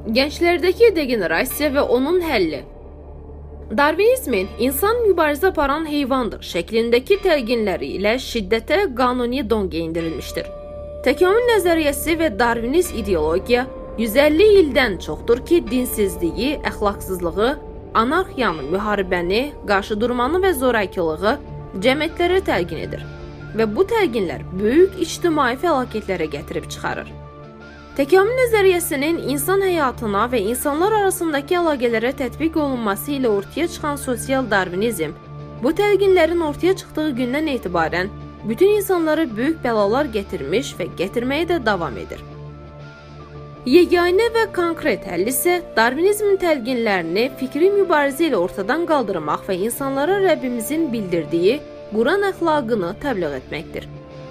Gənclərdəki degenerasiya və onun həlli. Darvinizmin insan mübarizə aparan heyvandır şəklindəki təlqinləri ilə şiddətə qanuni don geyindirilmişdir. Təkamül nəzəriyyəsi və darvinist ideologiya 150 ildən çoxdur ki, dinsizliyi, əxlaqsızlığı, anarxiyanı, müharibəni, qarşıdurmanı və zorakılığı cəmiyyətlərə təlqin edir və bu təlqinlər böyük ictimai fəlakətlərə gətirib çıxarır. Təkamül nəzəriyyəsinin insan həyatına və insanlar arasındakı əlaqələrə tətbiq olunması ilə ortaya çıxan sosial darvinizm, bu təlqinlərin ortaya çıxdığı gündən etibarən bütün insanlara böyük bəlalar gətirmiş və gətirməyə də davam edir. Yeganə və konkret həll isə darvinizmin təlqinlərini fikri mübarizə ilə ortadan qaldırmaq və insanlara Rəbbimizin bildirdiyi Quran əxlaqını təbliğ etməkdir.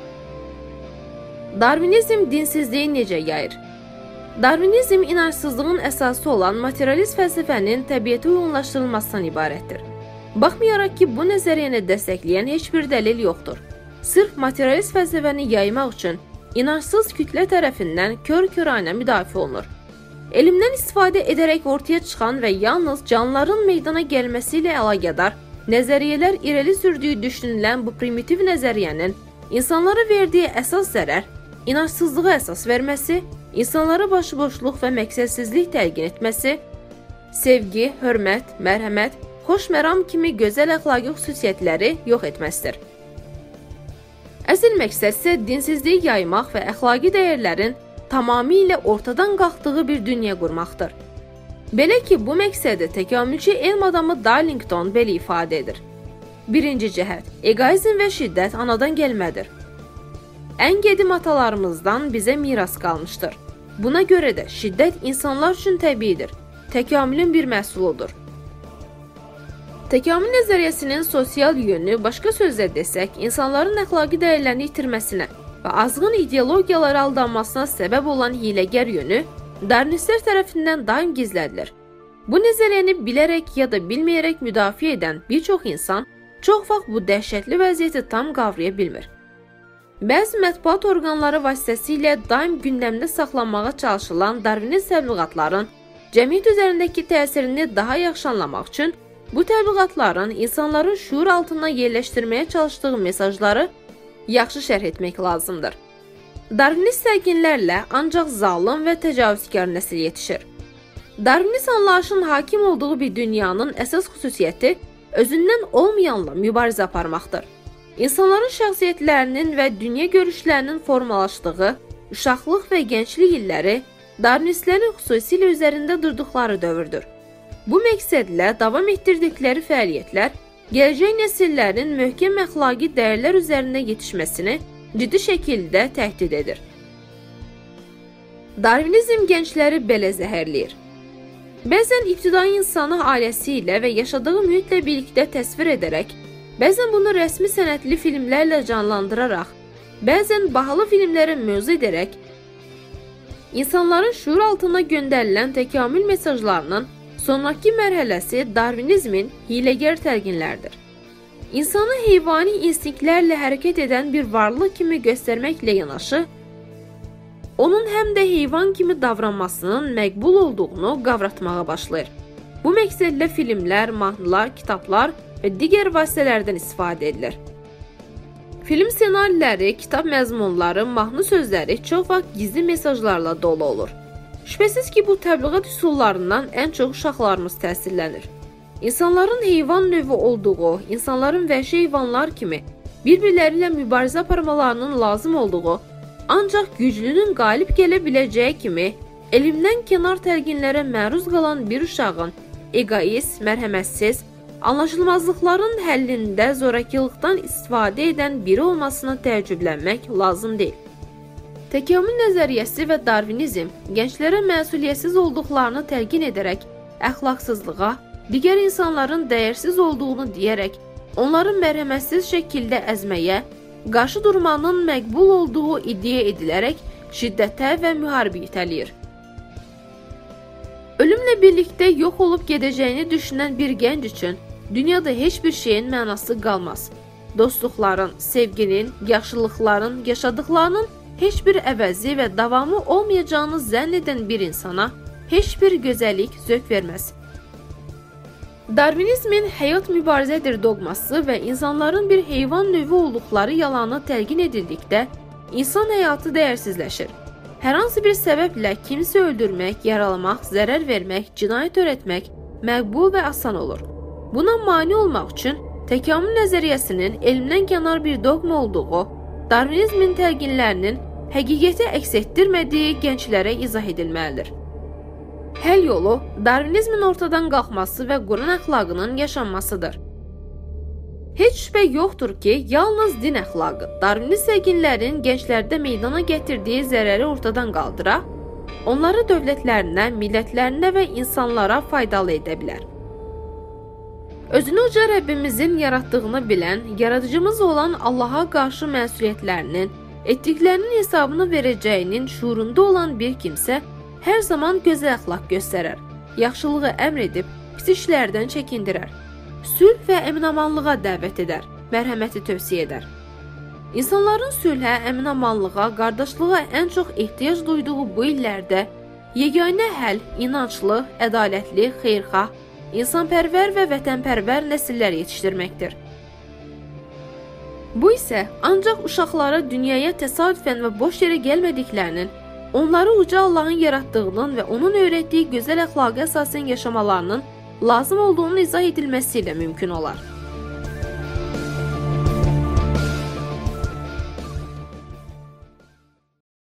Darvinizm dinsizliyi necə yayır? Darvinizm inançsızlığın əsası olan materialist fəlsəfənin təbiətə uyğunlaşdırılmasından ibarətdir. Baxmayaraq ki, bu nəzəriyyəni dəstəkləyən heç bir dəlil yoxdur. Sırf materialist fəlsəfəni yaymaq üçün inançsız kütlə tərəfindən kör-körənə müdafiə olunur. Elmdən istifadə edərək ortaya çıxan və yalnız canlıların meydana gəlməsi ilə əlaqədar nəzəriyyələr irəli sürdüyü düşünülən bu primitiv nəzəriyyənin insanlara verdiyi əsas zərər, inançsızlığa əsas verməsi, insanlara başıboşluq və məqsədsizlik təlqin etməsi, sevgi, hörmət, mərhəmət, xoşməram kimi gözəl əxlaqi xüsusiyyətləri yox etməsidir. Əsl məqsəd isə dinsizliyi yaymaq və əxlaqi dəyərlərin tamamilə ortadan qalxdığı bir dünya qurmaqdır. Belə ki, bu məqsədi təkamülçü elm adamı Darlington belə ifadə edir. Birinci cəhət, egoizm və şiddət anadan gəlmədir. Ən qədim atalarımızdan bizə miras qalmışdır. Buna görə də şiddət insanlar üçün təbiidir, təkamülün bir məhsuludur. Təkamül nəzəriyyəsinin sosial yönü, başqa sözlə desək, insanların əxlaqi dəyərlərini itirməsinə və azğın ideologiyalara aldanmasına səbəb olan hiləgər yönü darvinistlər tərəfindən daim gizlədilir. Bu nəzəriyyəni bilərək ya da bilməyərək müdafiə edən bir çox insan çox vaxt bu dəhşətli vəziyyəti tam qavraya bilmir. Bəzi mətbuat orqanları vasitəsilə daim gündəmdə saxlanmağa çalışılan darvinist təbliğatların cəmiyyət üzərindəki təsirini daha yaxşı anlamaq üçün bu təbliğatların insanların şuur altına yerləşdirməyə çalışdığı mesajları yaxşı şərh etmək lazımdır. Darvinist təlqinlərlə ancaq zalım və təcavüzkar nəsil yetişir. Darvinist anlayışın hakim olduğu bir dünyanın əsas xüsusiyyəti özündən olmayanla mübarizə aparmaqdır. İnsanların şəxsiyyətlərinin və dünya görüşlərinin formalaşdığı uşaqlıq və gənclik illəri darvinistlərin xüsusilə üzərində durduqları dövrdür. Bu məqsədlə davam etdirdikləri fəaliyyətlər gələcək nəsillərin möhkəm əxlaqi dəyərlər üzərində yetişməsini ciddi şəkildə təhdid edir. Darvinizm gəncləri belə zəhərləyir. Bəzən ibtidai insanı ailəsi ilə və yaşadığı mühitlə birlikdə təsvir edərək, bəzən bunu rəsmi sənətli filmlərlə canlandıraraq, bəzən bahalı filmlərə mövzu edərək, insanların şuur altına göndərilən təkamül mesajlarının sonraki mərhələsi darvinizmin hiləgər təlqinlərdir. İnsanı heyvani instinktlərlə hərəkət edən bir varlıq kimi göstərməklə yanaşı, onun həm də heyvan kimi davranmasının məqbul olduğunu qavratmağa başlayır. Bu məqsədlə filmlər, mahnılar, kitablar və digər vasitələrdən istifadə edilir. Film ssenariləri, kitab məzmunları, mahnı sözləri çox vaxt gizli mesajlarla dolu olur. Şübhəsiz ki, bu təbliğat üsullarından ən çox uşaqlarımız təsirlənir. İnsanların heyvan növü olduğu, insanların vəhşi heyvanlar kimi bir-birləri ilə mübarizə aparmalarının lazım olduğu, ancaq güclünün qalib gələ biləcəyi kimi elmdən kənar təlqinlərə məruz qalan bir uşağın egoist, mərhəmətsiz, anlaşılmazlıqların həllində zorakılıqdan istifadə edən biri olmasına təəccüblənmək lazım deyil. Təkamül nəzəriyyəsi və darvinizm gənclərə məsuliyyətsiz olduqlarını təlqin edərək əxlaqsızlığa, digər insanların dəyərsiz olduğunu deyərək, onları mərhəmətsiz şəkildə əzməyə, qarşı durmanın məqbul olduğu iddia edilərək şiddətə və müharibə itələyir. Ölümlə birlikdə yox olub gedəcəyini düşünən bir gənc üçün dünyada heç bir şeyin mənası qalmaz. Dostluqların, sevginin, yaxşılıqların, yaşadıqlarının heç bir əvəzi və davamı olmayacağını zənn edən bir insana heç bir gözəllik zövq verməz. Darvinizmin həyat mübarizədir doqması və insanların bir heyvan növü olduqları yalanı təlqin edildikdə insan həyatı dəyərsizləşir. Hər hansı bir səbəblə kimisi öldürmək, yaralamaq, zərər vermək, cinayət törətmək məqbul və asan olur. Buna mane olmaq üçün təkamül nəzəriyyəsinin elmdən kənar bir doqma olduğu, Darvinizmin təlqinlərinin həqiqəti əks etdirmədiyi gənclərə izah edilməlidir. Həll yolu Darvinizmin ortadan qalxması və Quran əxlaqının yaşanmasıdır. Heç şübhə yoxdur ki, yalnız din əxlaqı Darvinist təlqinlərin gənclərdə meydana gətirdiyi zərəri ortadan qaldıra, onları dövlətlərinə, millətlərinə və insanlara faydalı edə bilər. Özünü uca Rəbbimizin yaratdığını bilən, yaradıcımız olan Allaha qarşı məsuliyyətlərinin, etdiklərinin hesabını verəcəyinin şuurunda olan bir kimsə hər zaman gözəl əxlaq göstərər, yaxşılığı əmr edib, pis işlərdən çəkindirər, sülh və əminamanlığa dəvət edər, mərhəməti tövsiyə edər. İnsanların sülhə, əminamanlığa, qardaşlığa ən çox ehtiyac duyduğu bu illərdə yeganə həll inanclı, ədalətli, xeyirxah, insanpərvər və vətənpərvər nəsillər yetişdirməkdir. Bu isə ancaq uşaqlara dünyaya təsadüfən və boş yerə gəlmədiklərinin, onları uca Allahın yaratdığının və onun öyrətdiyi gözəl əxlaqa əsasən yaşamalarının lazım olduğunun izah edilməsi ilə mümkün olar.